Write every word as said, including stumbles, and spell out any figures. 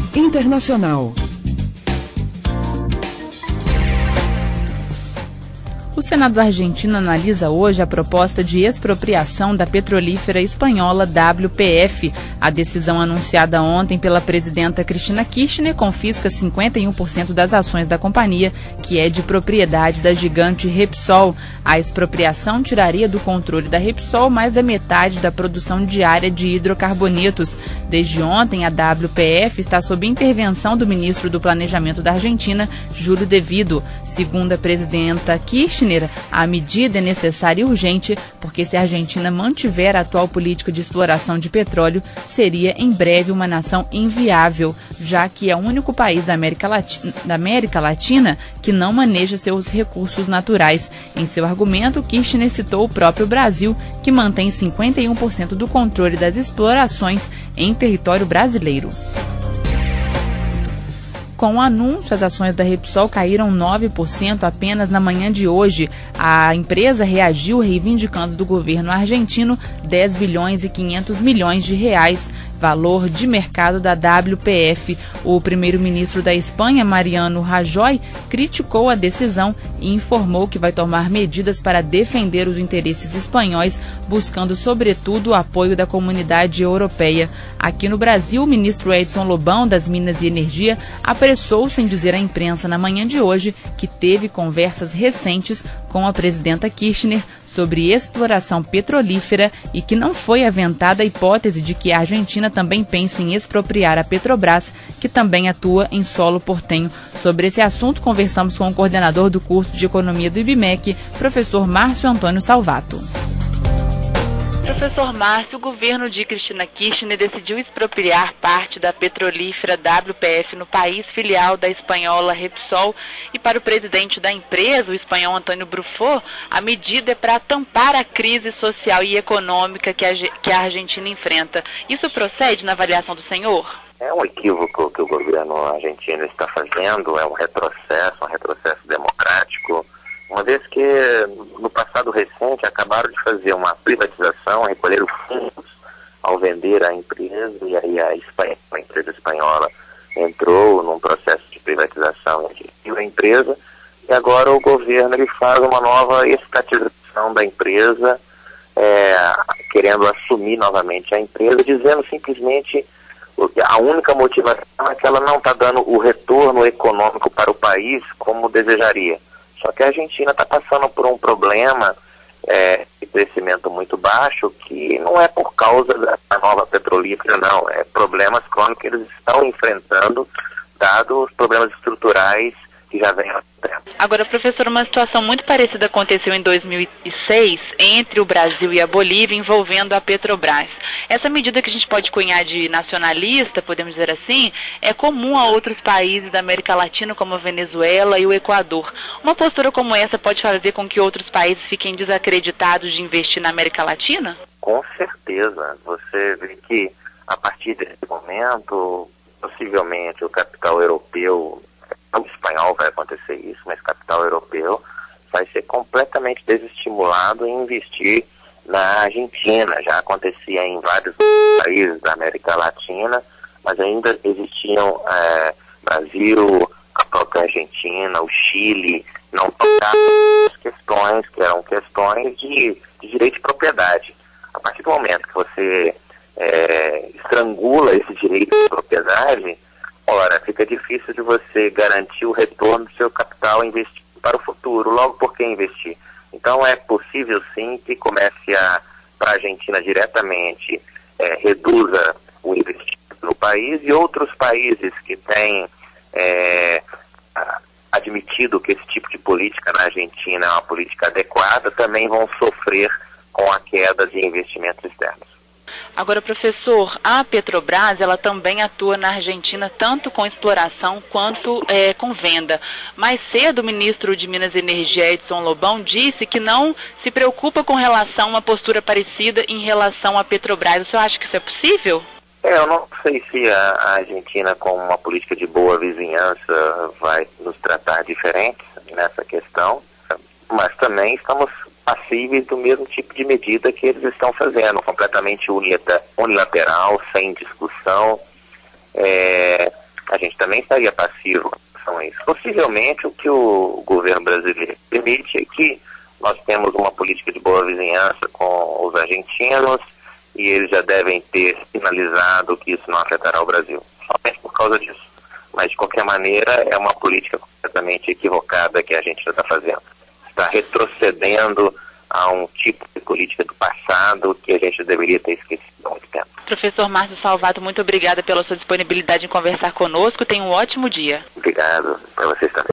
Internacional. O Senado argentino analisa hoje a proposta de expropriação da petrolífera espanhola W P F. A decisão anunciada ontem pela presidenta Cristina Kirchner confisca cinquenta e um por cento das ações da companhia, que é de propriedade da gigante Repsol. A expropriação tiraria do controle da Repsol mais da metade da produção diária de hidrocarbonetos. Desde ontem, a W P F está sob intervenção do ministro do Planejamento da Argentina, Júlio De Vido. Segundo a presidenta Kirchner, a medida é necessária e urgente, porque se a Argentina mantiver a atual política de exploração de petróleo, seria em breve uma nação inviável, já que é o único país da América Latina, da América Latina que não maneja seus recursos naturais. Em seu argumento, Kirchner citou o próprio Brasil, que mantém cinquenta e um por cento do controle das explorações em território brasileiro. Com o anúncio, as ações da Repsol caíram nove por cento apenas na manhã de hoje. A empresa reagiu reivindicando do governo argentino dez bilhões e quinhentos milhões de reais, valor de mercado da W P F. O primeiro-ministro da Espanha, Mariano Rajoy, criticou a decisão e informou que vai tomar medidas para defender os interesses espanhóis, buscando, sobretudo, o apoio da comunidade europeia. Aqui no Brasil, o ministro Edson Lobão, das Minas e Energia, apressou-se em dizer à imprensa na manhã de hoje que teve conversas recentes com a presidenta Kirchner sobre exploração petrolífera e que não foi aventada a hipótese de que a Argentina também pense em expropriar a Petrobras, que também atua em solo portenho. Sobre esse assunto, conversamos com o coordenador do curso de Economia do I B M E C, professor Márcio Antônio Salvato. Professor Márcio, o governo de Cristina Kirchner decidiu expropriar parte da petrolífera W P F no país, filial da espanhola Repsol, e para o presidente da empresa, o espanhol Antônio Brufó, a medida é para tampar a crise social e econômica que a, que a Argentina enfrenta. Isso procede na avaliação do senhor? É um equívoco que o governo argentino está fazendo, é um retrocesso, um retrocesso democrático, uma vez que no passado recente acabaram de fazer uma privatização, recolheram fundos ao vender a empresa, e aí a, Espanha, a empresa espanhola entrou num processo de privatização da empresa, e agora o governo ele faz uma nova estatização da empresa, é, querendo assumir novamente a empresa, dizendo simplesmente que a única motivação é que ela não está dando o retorno econômico para o país como desejaria. Só que a Argentina está passando por um problema é, de crescimento muito baixo, que não é por causa da nova petrolífera, não. É problemas crônicos que eles estão enfrentando, dados os problemas estruturais que já vem há tempo. Agora, professor, uma situação muito parecida aconteceu em dois mil e seis entre o Brasil e a Bolívia, envolvendo a Petrobras. Essa medida que a gente pode cunhar de nacionalista, podemos dizer assim, é comum a outros países da América Latina, como a Venezuela e o Equador. Uma postura como essa pode fazer com que outros países fiquem desacreditados de investir na América Latina? Com certeza. Você vê que, a partir desse momento, possivelmente o capital europeu, não espanhol vai acontecer isso, mas capital europeu vai ser completamente desestimulado em investir na Argentina. Já acontecia em vários países da América Latina, mas ainda existiam é, Brasil, a própria Argentina, o Chile, não tocavam as questões que eram questões de, de direito de propriedade. A partir do momento que você é, estrangula esse direito de propriedade, ora, fica difícil de você garantir o retorno do seu capital investido para o futuro. Logo, por que investir? Então, é possível, sim, que comece a, para a Argentina diretamente, é, reduza o investimento no país, e outros países que têm é, admitido que esse tipo de política na Argentina é uma política adequada, também vão sofrer com a queda de investimentos externos. Agora, professor, a Petrobras, ela também atua na Argentina tanto com exploração quanto é, com venda. Mais cedo, o ministro de Minas e Energia, Edson Lobão, disse que não se preocupa com relação a uma postura parecida em relação à Petrobras. O senhor acha que isso é possível? É, eu não sei se a, a Argentina, com uma política de boa vizinhança, vai nos tratar diferente nessa questão, mas também estamos passíveis do mesmo tipo de medida que eles estão fazendo, completamente unilateral, sem discussão. É, gente também estaria passivo em relação a isso. Possivelmente o que o governo brasileiro permite é que nós temos uma política de boa vizinhança com os argentinos e eles já devem ter sinalizado que isso não afetará o Brasil, somente por causa disso. Mas, de qualquer maneira, é uma política completamente equivocada que a gente já está fazendo. Está retrocedendo a um tipo de política do passado que a gente deveria ter esquecido há muito tempo. Professor Márcio Salvato, muito obrigada pela sua disponibilidade em conversar conosco. Tenha um ótimo dia. Obrigado. Para vocês também.